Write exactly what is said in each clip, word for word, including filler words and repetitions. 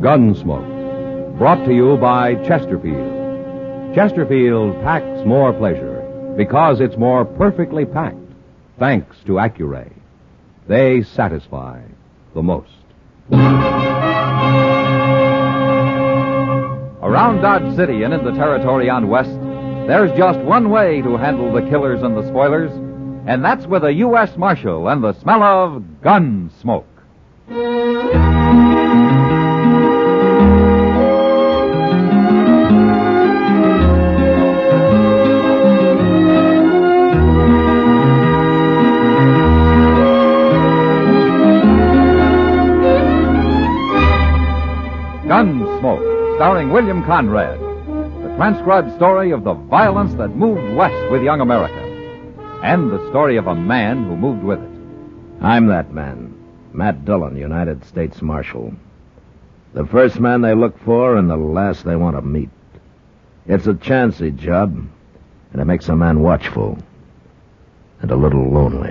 Gunsmoke, brought to you by Chesterfield. Chesterfield packs more pleasure because it's more perfectly packed, thanks to Accuray. They satisfy the most. Around Dodge City and in the territory on West, there's just one way to handle the killers and the spoilers, and that's with a U S Marshal and the smell of Gunsmoke. Gunsmoke, starring William Conrad. The transcribed story of the violence that moved west with young America. And the story of a man who moved with it. I'm that man, Matt Dillon, United States Marshal. The first man they look for and the last they want to meet. It's a chancy job, and it makes a man watchful and a little lonely.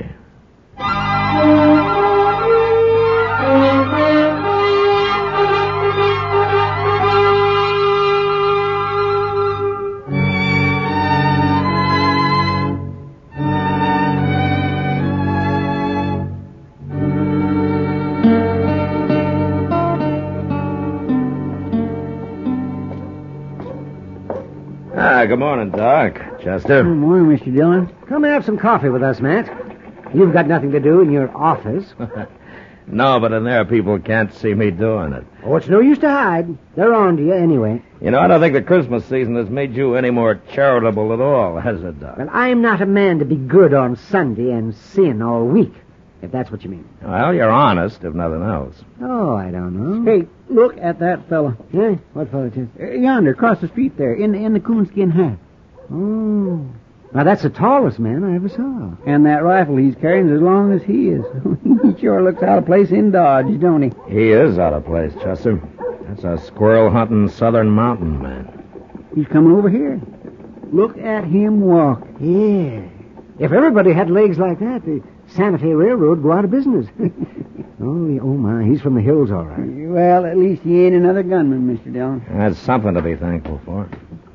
Ah, good morning, Doc. Chester. Good morning, Mister Dillon. Come and have some coffee with us, Matt. You've got nothing to do in your office. No, but in there people can't see me doing it. Oh, it's no use to hide. They're on to you anyway. You know, I don't think the Christmas season has made you any more charitable at all, has it, Doc? Well, I'm not a man to be good on Sunday and sin all week, if that's what you mean. Well, you're honest, if nothing else. Oh, I don't know. Hey, look at that fella. Yeah? What fellow, Chester? Uh, yonder, across the street there, in, in the coonskin hat. Oh. Now, that's the tallest man I ever saw. And that rifle he's carrying is as long as he is. He sure looks out of place in Dodge, don't he? He is out of place, Chester. That's a squirrel-hunting southern mountain man. He's coming over here. Look at him walk. Yeah. If everybody had legs like that, the Santa Fe Railroad would go out of business. oh, oh, my. He's from the hills, all right. Well, at least he ain't another gunman, Mister Dillon. That's something to be thankful for.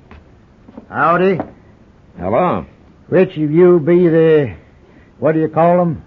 Howdy. Hello. Which of you be the, what do you call them?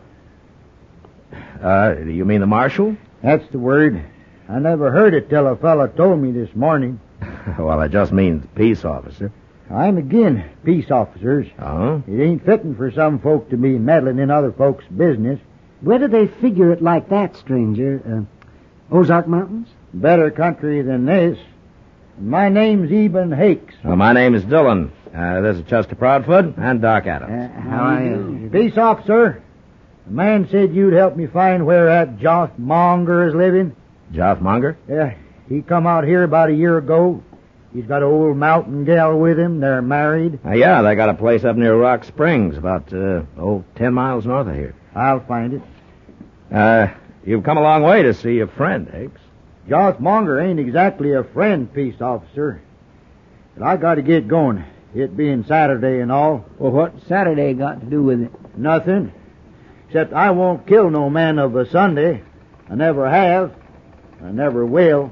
Uh, do you mean the marshal? That's the word. I never heard it till a fella told me this morning. Well, it just means peace officer. I'm agin peace officers. Oh? It ain't fitting for some folk to be meddling in other folks' business. Where do they figure it like that, stranger? Uh, Ozark Mountains? Better country than this. My name's Eben Hakes. Well, my name is Dillon. Uh, this is Chester Proudfoot and Doc Adams. Uh, how are you? Peace officer. The man said you'd help me find where that Joff Monger is living. Joff Monger? Yeah, he come out here about a year ago. He's got an old mountain gal with him. They're married. Uh, yeah, they got a place up near Rock Springs, about, uh, oh, ten miles north of here. I'll find it. Uh, you've come a long way to see a friend, Hakes. Joff Monger ain't exactly a friend, peace officer. But I got to get going. It being Saturday and all. Well, what Saturday got to do with it? Nothing. Except I won't kill no man of a Sunday. I never have. I never will.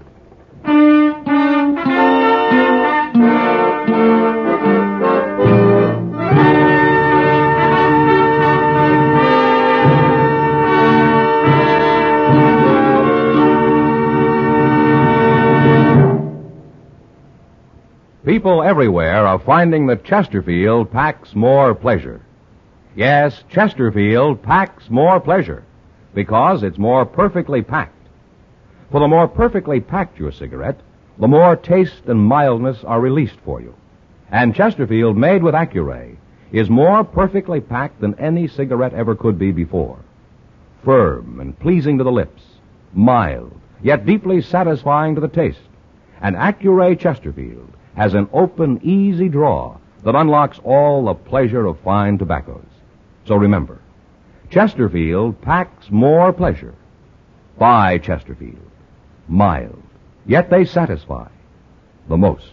People everywhere are finding that Chesterfield packs more pleasure. Yes, Chesterfield packs more pleasure because it's more perfectly packed. For the more perfectly packed your cigarette, the more taste and mildness are released for you. And Chesterfield, made with Accuray, is more perfectly packed than any cigarette ever could be before. Firm and pleasing to the lips, mild, yet deeply satisfying to the taste. And Accuray Chesterfield has an open, easy draw that unlocks all the pleasure of fine tobaccos. So remember, Chesterfield packs more pleasure. Buy Chesterfield. Mild, yet they satisfy the most.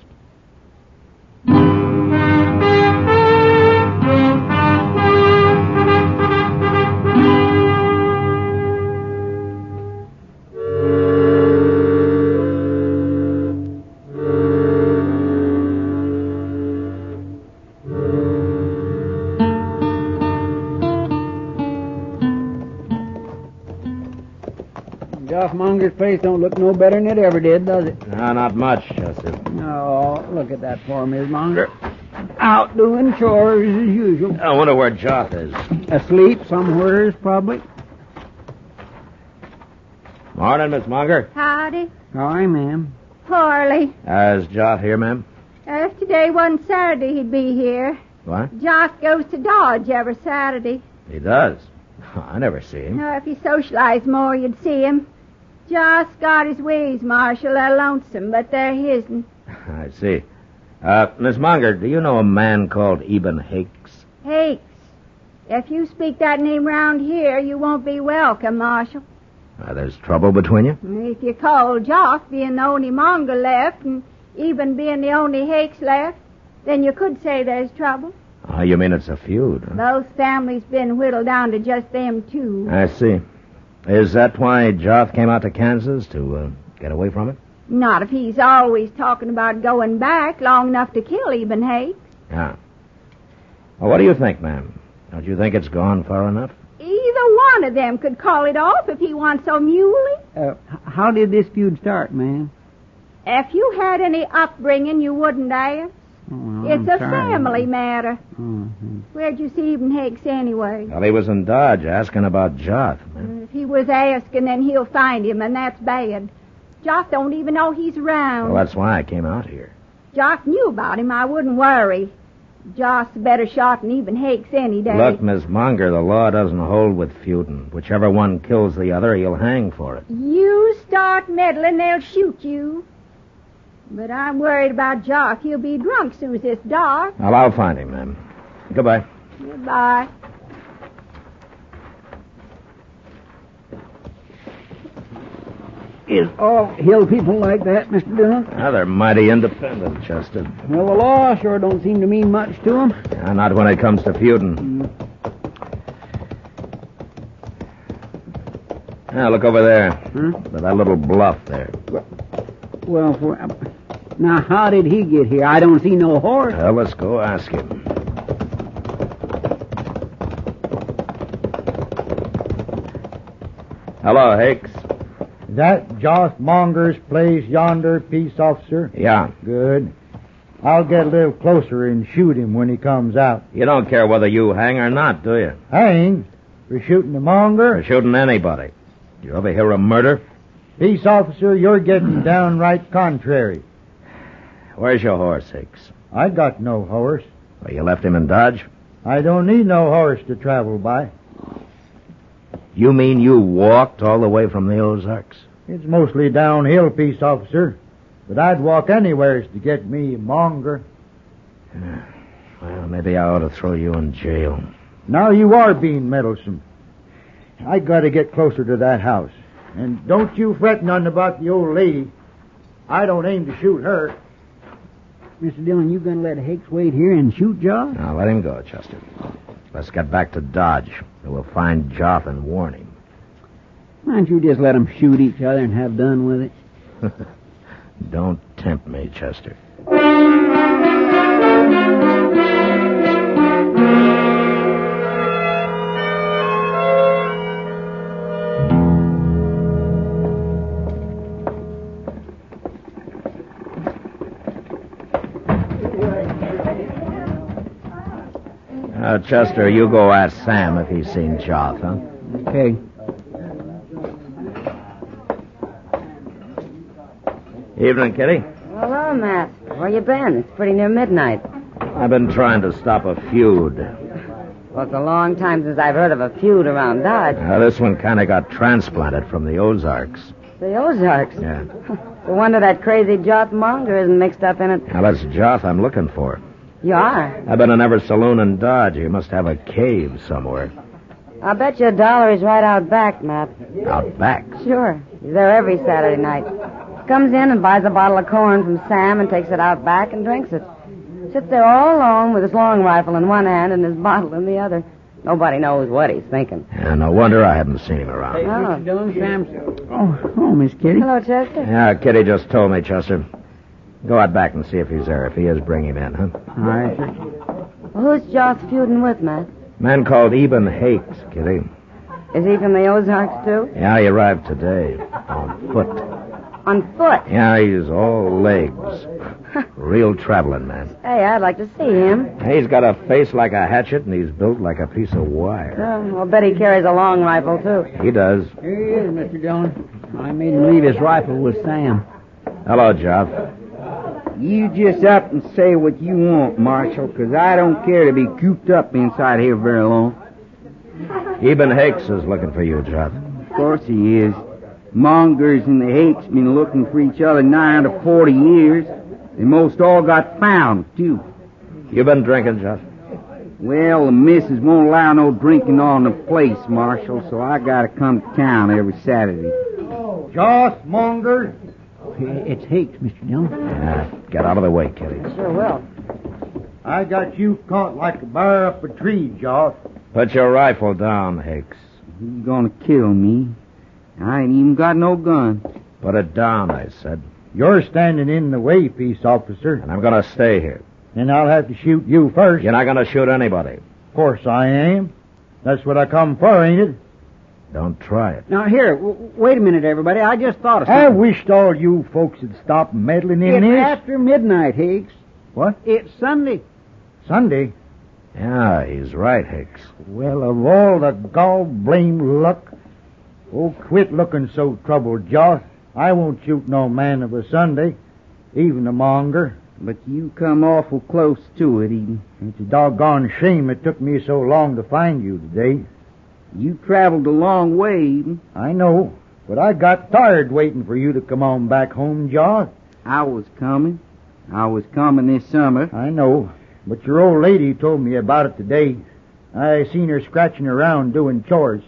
Joff Monger's place don't look no better than it ever did, does it? No, not much, Chester. No, look at that poor Miss Monger. Out doing chores as usual. I wonder where Joff is. Asleep somewheres, probably. Morning, Miss Monger. Howdy. Aye, ma'am. Poorly. Uh, is Joff here, ma'am? If today wasn't Saturday, he'd be here. What? Joss goes to Dodge every Saturday. He does. I never see him. Now, if he socialized more, you'd see him. Joss got his ways, Marshal. They're lonesome, but they're his'n. I see. Uh, Miss Monger, do you know a man called Eben Hakes? Hakes. If you speak that name round here, you won't be welcome, Marshal. Uh, there's trouble between you? If you call Joff being the only Monger left, and Eben being the only Hakes left, then you could say there's trouble. Oh, you mean it's a feud, huh? Both families been whittled down to just them two. I see. Is that why Joff came out to Kansas, to uh, get away from it? Not if he's always talking about going back long enough to kill Eben Hakes. Yeah. Well, what do you think, ma'am? Don't you think it's gone far enough? Either one of them could call it off if he wants so muley. Uh, h- how did this feud start, ma'am? If you had any upbringing, you wouldn't ask. Oh, well, It's I'm a sorry. family matter. Mhm. Where'd you see Eben Hakes anyway? Well, he was in Dodge asking about Joff, ma'am. If he was asking, then he'll find him, and that's bad. Joff don't even know he's around. Well, that's why I came out here. Joff knew about him. I wouldn't worry. Joff's a better shot than Eben Hakes any day. Look, Miss Monger, the law doesn't hold with feuding. Whichever one kills the other, he'll hang for it. You start meddling, they'll shoot you. But I'm worried about Joff. He'll be drunk soon as it's dark. Well, I'll find him, ma'am. Goodbye. Goodbye. Is all hill people like that, Mister Dillon? Now, they're mighty independent, Chester. Well, the law sure don't seem to mean much to them. Uh, not when it comes to feuding. Now, look over there. Huh? To that little bluff there. Well, for, now, how did he get here? I don't see no horse. Well, let's go ask him. Hello, Hakes. Is that Joss Monger's place yonder, peace officer? Yeah. Good. I'll get a little closer and shoot him when he comes out. You don't care whether you hang or not, do you? Hang? For shooting the Monger? For shooting anybody. Do you ever hear of murder? Peace officer, you're getting downright contrary. Where's your horse, Hicks? I got no horse. Well, you left him in Dodge? I don't need no horse to travel by. You mean you walked all the way from the Ozarks? It's mostly downhill, peace officer. But I'd walk anywheres to get me a Monger. Well, maybe I ought to throw you in jail. Now you are being meddlesome. I gotta get closer to that house. And don't you fret none about the old lady. I don't aim to shoot her. Mister Dillon, you gonna let Hakes wait here and shoot Joff? Now, let him go, Chester. Let's get back to Dodge. We'll find Joff and warn him. Why don't you just let them shoot each other and have done with it? Don't tempt me, Chester. Uh, Chester, you go ask Sam if he's seen Joff, huh? Okay. Evening, Kitty. Hello, Matt. Where you been? It's pretty near midnight. I've been trying to stop a feud. Well, it's a long time since I've heard of a feud around Dodge. Uh, this one kind of got transplanted from the Ozarks. The Ozarks. Yeah. No wonder that crazy Joff Monger isn't mixed up in it. Now, that's Joff I'm looking for. You are? I've been in every saloon in Dodge. He must have a cave somewhere. I'll bet you a dollar he's right out back, Matt. Out back? Sure. He's there every Saturday night. Comes in and buys a bottle of corn from Sam and takes it out back and drinks it. Sits there all alone with his long rifle in one hand and his bottle in the other. Nobody knows what he's thinking. Yeah, no wonder I haven't seen him around. Hey, Oh. Mister Dillon, Sam. Oh, oh, Miss Kitty. Hello, Chester. Yeah, Kitty just told me, Chester. Go out back and see if he's there. If he is, bring him in, huh? All right. Well, who's Joff feuding with, Matt? Man called Eben Hakes, Kitty. Is he from the Ozarks, too? Yeah, he arrived today. foot. On foot? Yeah, he's all legs. Real traveling man. Hey, I'd like to see him. He's got a face like a hatchet, and he's built like a piece of wire. Oh, I'll bet he carries a long rifle, too. He does. Here he is, Mister Dillon. I made him leave his rifle with Sam. Hello, Joff. You just up and say what you want, Marshal, 'cause I don't care to be cooped up inside here very long. Eben Hakes is looking for you, Joff. Of course he is. Mongers and the Hakes been looking for each other nigh under forty years. They most all got found, too. You been drinking, Joff? Well, the missus won't allow no drinking on the place, Marshal, so I gotta come to town every Saturday. Joss Monger. It's Hakes, Mister Dillon. Yeah, get out of the way, Kitty. Sure will. I got you caught like a bear up a tree, Joss. Put your rifle down, Hakes. He's gonna kill me. I ain't even got no gun. Put it down, I said. You're standing in the way, peace officer. And I'm going to stay here. And I'll have to shoot you first. You're not going to shoot anybody. Of course I am. That's what I come for, ain't it? Don't try it. Now, here, w- wait a minute, everybody. I just thought of I something. wished all you folks would stop meddling in It's this. after midnight, Higgs. What? It's Sunday. Sunday? Yeah, he's right, Hicks. Well, of all the gall-blame luck. Oh, quit looking so troubled, Joss. I won't shoot no man of a Sunday, even a monger. But you come awful close to it, Eden. It's a doggone shame it took me so long to find you today. You traveled a long way, Eden. I know, but I got tired waiting for you to come on back home, Joss. I was coming. I was coming this summer. I know, but your old lady told me about it today. I seen her scratching around doing chores.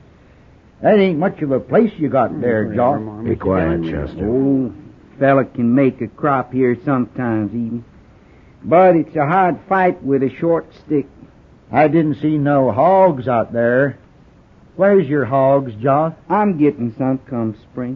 That ain't much of a place you got there, Joss. Be quiet, Chester. Oh, fella can make a crop here sometimes, Eden. But it's a hard fight with a short stick. I didn't see no hogs out there. Where's your hogs, Joss? I'm getting some come spring.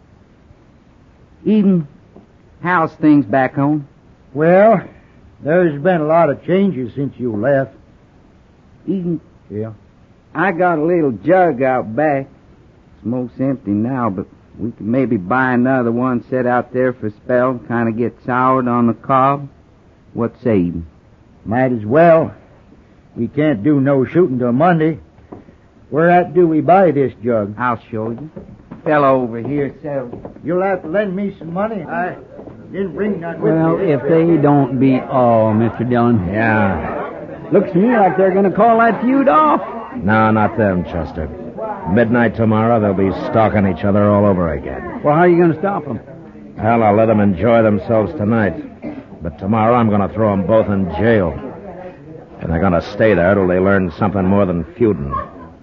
Eden, how's things back home? Well, there's been a lot of changes since you left. Eden, Yeah? I got a little jug out back. It's most empty now, but we could maybe buy another one, set out there for a spell, kind of get soured on the cob. What say you? Might as well. We can't do no shooting till Monday. Where at do we buy this jug? I'll show you. Fellow over here said, You'll have to lend me some money. I didn't bring none with Well, me. if they don't beat all, Mister Dillon. Yeah. Looks to me like they're going to call that feud off. No, not them, Chester. Midnight tomorrow, they'll be stalking each other all over again. Well, how are you going to stop them? Hell, I'll let them enjoy themselves tonight. But tomorrow, I'm going to throw them both in jail. And they're going to stay there till they learn something more than feuding.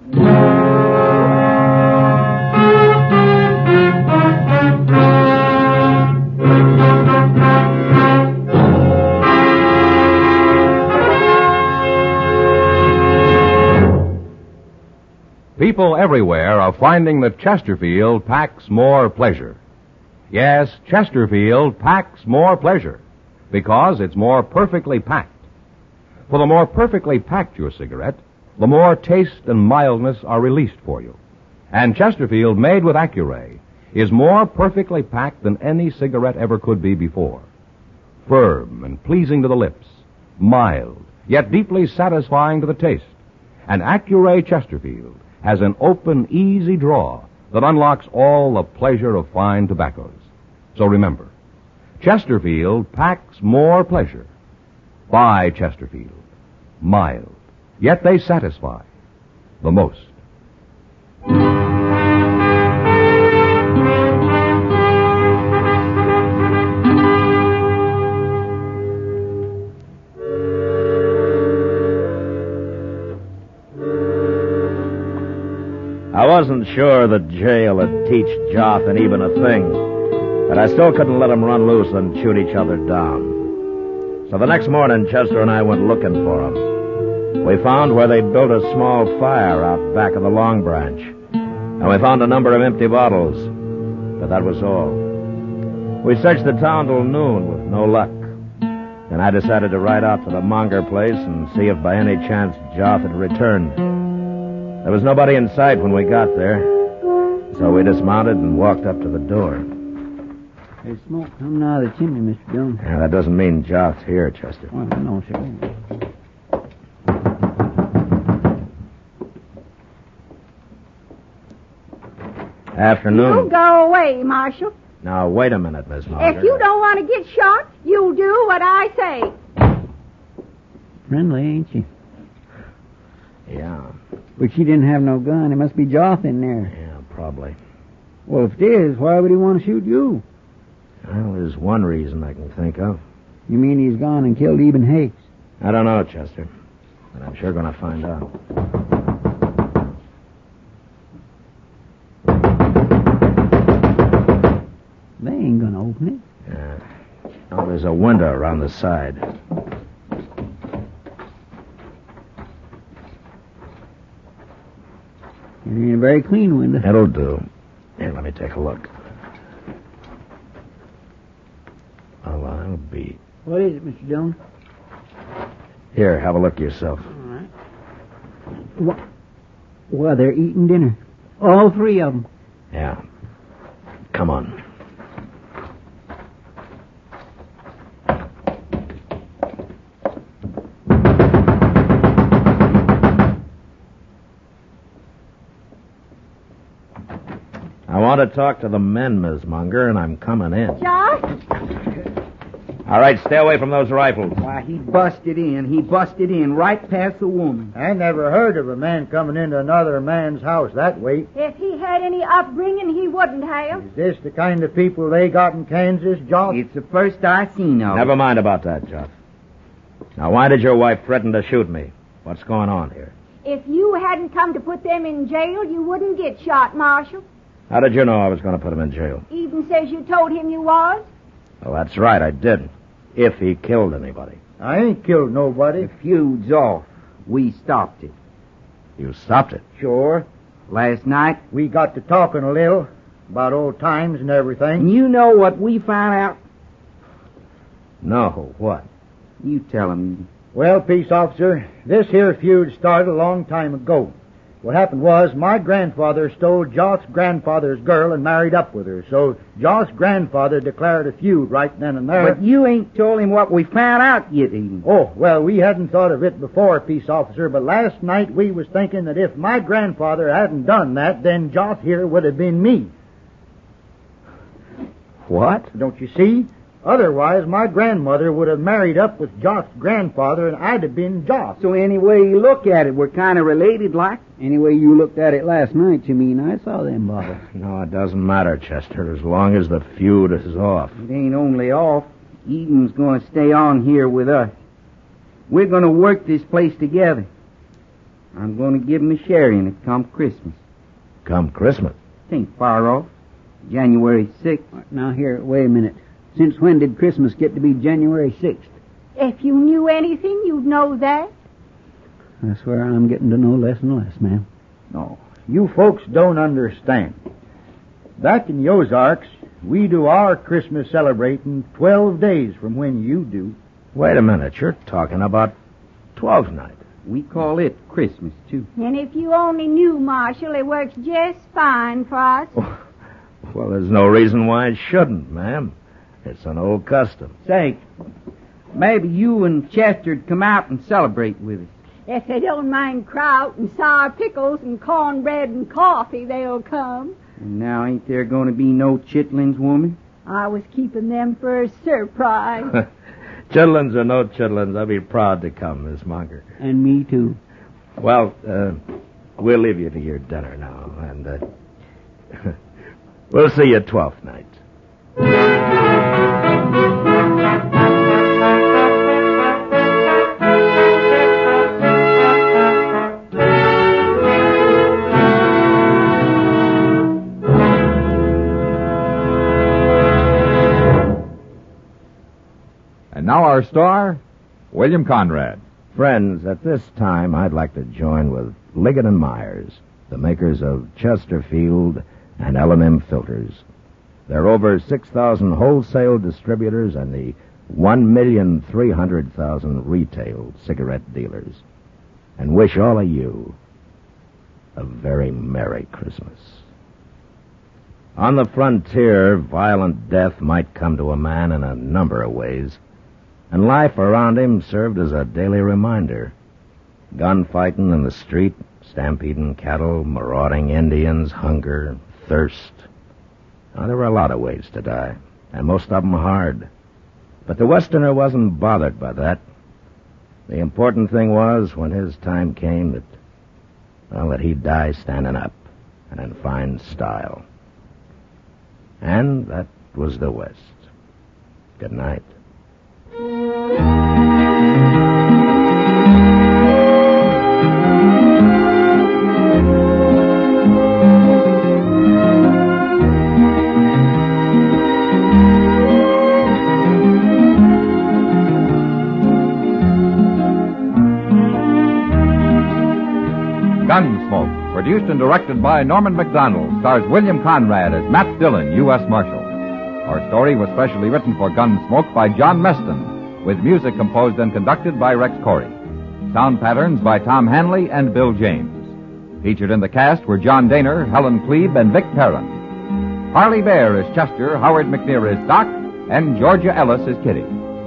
People everywhere are finding that Chesterfield packs more pleasure. Yes, Chesterfield packs more pleasure because it's more perfectly packed. For the more perfectly packed your cigarette, the more taste and mildness are released for you. And Chesterfield, made with Accuray, is more perfectly packed than any cigarette ever could be before. Firm and pleasing to the lips, mild, yet deeply satisfying to the taste. And Accuray Chesterfield has an open, easy draw that unlocks all the pleasure of fine tobaccos. So remember, Chesterfield packs more pleasure. Buy Chesterfield. Mild, yet they satisfy the most. I wasn't sure that jail would teach Joff and Eben a thing, but I still couldn't let them run loose and shoot each other down. So the next morning, Chester and I went looking for them. We found where they'd built a small fire out back of the Long Branch, and we found a number of empty bottles, but that was all. We searched the town till noon with no luck. Then I decided to ride out to the Monger place and see if by any chance Joff had returned. There was nobody in sight when we got there. So we dismounted and walked up to the door. There's smoke coming out of the chimney, Mister Jones. Yeah, that doesn't mean Jock's here, Chester. Well, no, sir. Afternoon. You go away, Marshal. Now, wait a minute, Miss Munger. If you don't want to get shot, you do what I say. Friendly, ain't she? Yeah, But she didn't have no gun. It must be Joth in there. yeah, probably. Well, if it is, why would he want to shoot you? Well, there's one reason I can think of. You mean he's gone and killed Eben Hakes? I don't know, Chester. But I'm sure going to find out. They ain't gonna open it. Yeah. Oh, there's a window around the side. It ain't a very clean window. It'll do. Here, let me take a look. Oh, well, that'll be... What is it, Mister Jones? Here, have a look yourself. All right. What? Well, they're eating dinner. All three of them. Yeah. Come on. I want to talk to the men, Miss Munger, and I'm coming in. Josh? All right, stay away from those rifles. Why, he busted in. He busted in right past the woman. I never heard of a man coming into another man's house that way. If he had any upbringing, he wouldn't have. Is this the kind of people they got in Kansas, Josh? It's the first I seen of Never it. mind about that, Joff. Now, why did your wife threaten to shoot me? What's going on here? If you hadn't come to put them in jail, you wouldn't get shot, Marshal. How did you know I was going to put him in jail? Eden says you told him you was. Well, that's right, I did. If he killed anybody. I ain't killed nobody. The feud's off. We stopped it. You stopped it. Sure. Last night, We got to talking a little about old times and everything. and you know what we found out? No, what? You tell him. Well, peace officer, this here feud started a long time ago. What happened was my grandfather stole Joth's grandfather's girl and married up with her. So Joth's grandfather declared a feud right then and there. But you ain't told him what we found out yet, Eden. Oh, well, we hadn't thought of it before, peace officer, but last night we was thinking that if my grandfather hadn't done that, then Joth here would have been me. What? Don't you see? Otherwise, my grandmother would have married up with Joth's grandfather, and I'd have been Joth. So any way you look at it, we're kind of related like. Anyway, you looked at it last night, you mean. I saw them bottles. No, it doesn't matter, Chester, as long as the feud is off. It ain't only off. Eden's going to stay on here with us. We're going to work this place together. I'm going to give him a share in it come Christmas. Come Christmas. It ain't far off. January sixth. Now, here, wait a minute. Since when did Christmas get to be January sixth? If you knew anything, you'd know that. I swear I'm getting to know less and less, ma'am. No, you folks don't understand. Back in the Ozarks, we do our Christmas celebrating twelve days from when you do. Wait a minute, you're talking about Twelfth Night. We call it Christmas, too. And if you only knew, Marshal, it works just fine for us. Well, there's no reason why it shouldn't, ma'am. It's an old custom. Say, maybe you and Chester'd come out and celebrate with us. If they don't mind kraut and sour pickles and cornbread and coffee, they'll come. And now ain't there going to be no chitlins, woman? I was keeping them for a surprise. Chitlins or no chitlins, I'll be proud to come, Miss Munger. And me, too. Well, uh, we'll leave you to your dinner now, and uh, we'll see you at Twelfth Night. And now our star, William Conrad. Friends, at this time, I'd like to join with Liggett and Myers, the makers of Chesterfield and L and M filters. There are over six thousand wholesale distributors and the one million three hundred thousand retail cigarette dealers. And wish all of you a very Merry Christmas. On the frontier, violent death might come to a man in a number of ways, and life around him served as a daily reminder. Gunfighting in the street, stampeding cattle, marauding Indians, hunger, thirst. Now, there were a lot of ways to die, and most of them hard. But the Westerner wasn't bothered by that. The important thing was, when his time came, that, well, that he'd die standing up and in fine style. And that was the West. Good night. Gunsmoke, produced and directed by Norman Macdonald, stars William Conrad as Matt Dillon, U S Marshal. Our story was specially written for Gunsmoke by John Meston, with music composed and conducted by Rex Corey. Sound patterns by Tom Hanley and Bill James. Featured in the cast were John Daner, Helen Klebe, and Vic Perrin. Harley Bear is Chester, Howard McNear is Doc, and Georgia Ellis is Kitty.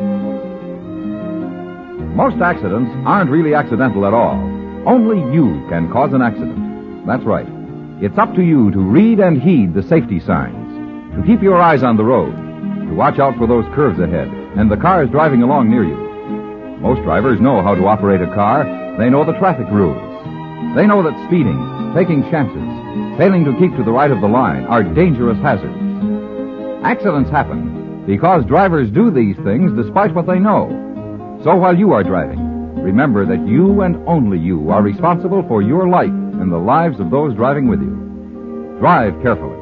Most accidents aren't really accidental at all. Only you can cause an accident. That's right. It's up to you to read and heed the safety signs, to keep your eyes on the road, to watch out for those curves ahead and the cars driving along near you. Most drivers know how to operate a car. They know the traffic rules. They know that speeding, taking chances, failing to keep to the right of the line are dangerous hazards. Accidents happen because drivers do these things despite what they know. So while you are driving, remember that you and only you are responsible for your life and the lives of those driving with you. Drive carefully.